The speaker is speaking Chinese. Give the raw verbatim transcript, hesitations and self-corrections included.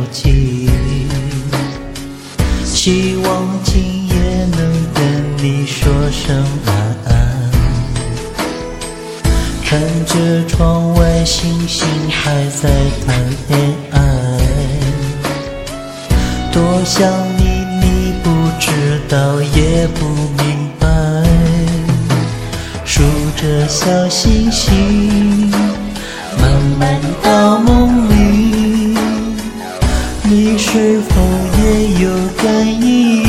记，希望今夜能跟你说声晚安。看着窗外星星还在谈恋爱，多想你，你不知道也不明白。数着小星星，慢慢到梦里，你是否也有感应？